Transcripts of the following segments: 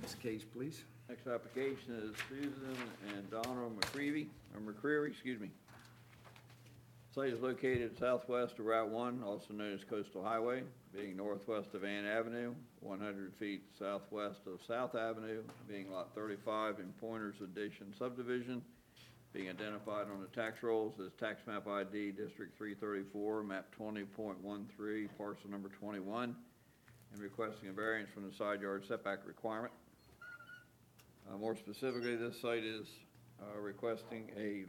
Next case, please. Next application is Susan and Donna McCreary, excuse me. Site is located southwest of Route 1, also known as Coastal Highway, being northwest of Ann Avenue, 100 feet southwest of South Avenue, being Lot 35 in Pointers Addition subdivision, being identified on the tax rolls as tax map ID District 334, map 20.13, parcel number 21, and requesting a variance from the side yard setback requirement. More specifically, this site is requesting an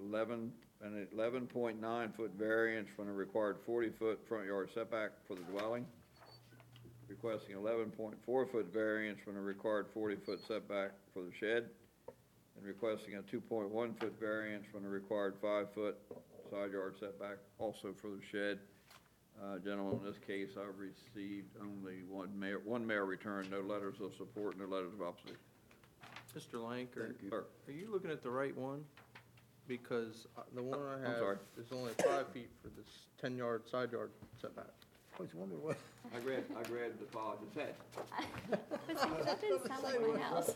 11.9 foot variance from the required 40 foot front yard setback for the dwelling, requesting 11.4 foot variance from the required 40 foot setback for the shed, and requesting a 2.1 foot variance from the required 5 foot side yard setback also for the shed. Gentlemen, in this case, I've received only one mail return, no letters of support, no letters of opposition. Mr. Lanker, Sir. are you looking at the right one? Because the one I I'm have sorry. is only 5 feet for this 10-yard side yard setback. I was wondering what. I grabbed the file I just had. That didn't sound like my house.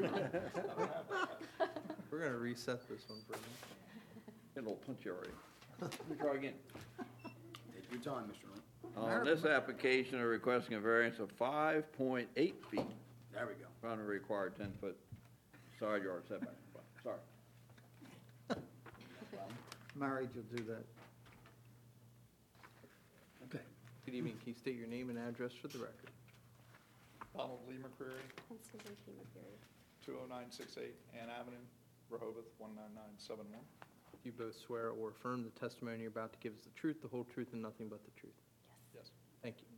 We're going to reset this one for you. Get a little punchy already. Let me try again. Take your time, Mr. Lynn. On this application, they're requesting a variance of 5.8 feet There we go. from the required 10 foot side yard setback. Sorry. Married, you'll do that. Okay. Good evening. Can you state your name and address for the record? Donald Lee McCreary, And Susan P. McCreary. 20968 Ann Avenue, Rehoboth, 19971. Do you both swear or affirm the testimony you're about to give is the truth, the whole truth, and nothing but the truth? Yes. Thank you.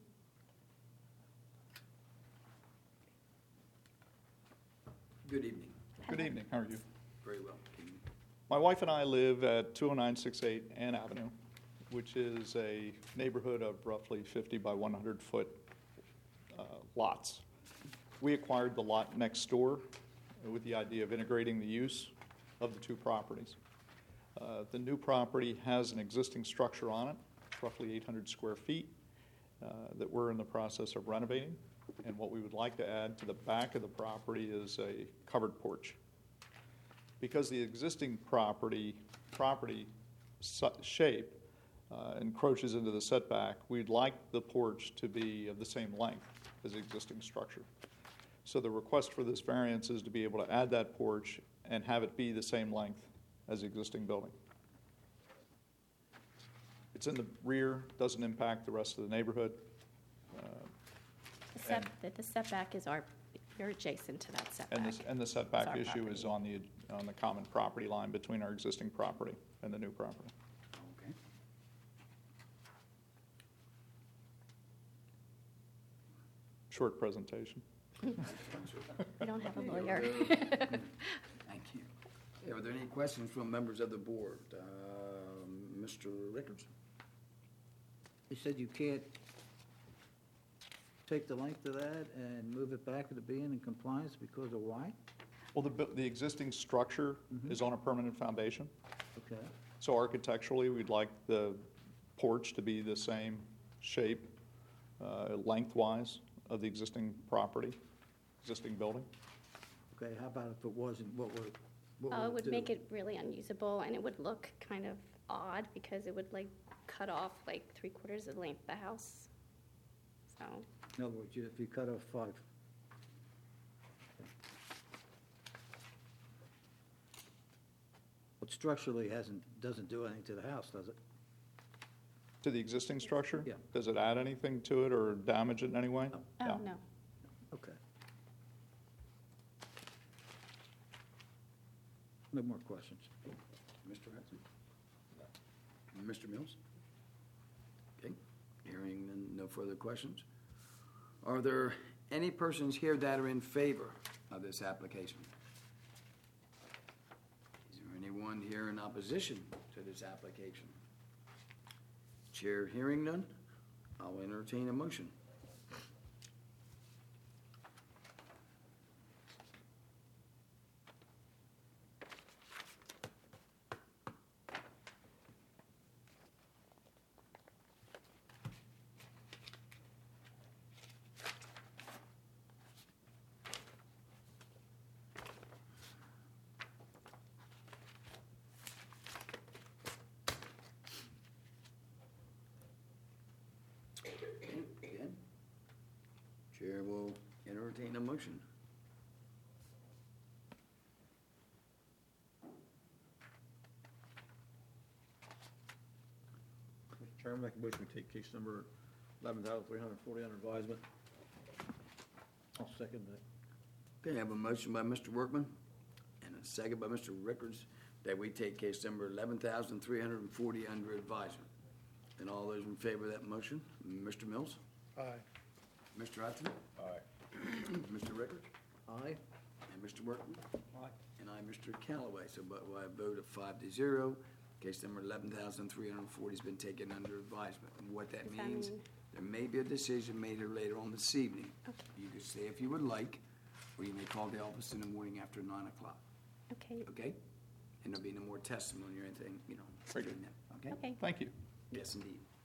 Good evening. Good evening, how are you? Very well. Can you- My wife and I live at 20968 Ann Avenue, which is a neighborhood of roughly 50 by 100 foot lots. We acquired the lot next door with the idea of integrating the use of the two properties. The new property has an existing structure on it, roughly 800 square feet, that we're in the process of renovating. And what we would like to add to the back of the property is a covered porch. Because the existing property shape encroaches into the setback, we'd like the porch to be of the same length as the existing structure. So the request for this variance is to be able to add that porch and have it be the same length as the existing building. It's in the rear, doesn't impact the rest of the neighborhood. The setback is you're adjacent to that setback. And the It's setback our issue is on the common property line between our existing property and the new property. Okay. Short presentation. We don't have a lawyer. Thank you. Okay, are there any questions from members of the board? Mr. Rickards? You said you can't take the length of that and move it back to being in compliance because of why? Well, the existing structure is on a permanent foundation. Okay. So architecturally, we'd like the porch to be the same shape, lengthwise, of the existing property, existing building. Okay, how about if it wasn't, what would It would do? make it really unusable, and it would look kind of odd because it would like cut off like 3/4 of the length of the house. So, In other words, if you cut off 5. But structurally doesn't do anything to the house, does it? To the existing structure? Yeah. Does it add anything to it or damage it in any way? oh, no. Okay. No more questions. Mr. Hudson? Mr. Mills? Okay, hearing no further questions. Are there any persons here that are in favor of this application? Is there anyone here in opposition to this application? Chair hearing none, I'll entertain a motion. Chair will entertain a motion. Mr. Chairman, make a motion to take case number 11,340 under advisement. I'll second that. Okay, I have a motion by Mr. Workman and a second by Mr. Rickards that we take case number 11,340 under advisement. And all those in favor of that motion, Mr. Mills? Aye. Mr. Hudson? Aye. Mr. Rickards? Aye. And Mr. Workman? Aye. And I, Mr. Callaway. So by a vote of 5-0, case number 11,340 has been taken under advisement. And what that Does that means, mean- there may be a decision made here later on this evening. You can stay if you would like, or you may call the office in the morning after 9 o'clock, Okay, okay? And there'll be no more testimony or anything, Very good. during that, okay? okay. Thank you. Yes, indeed.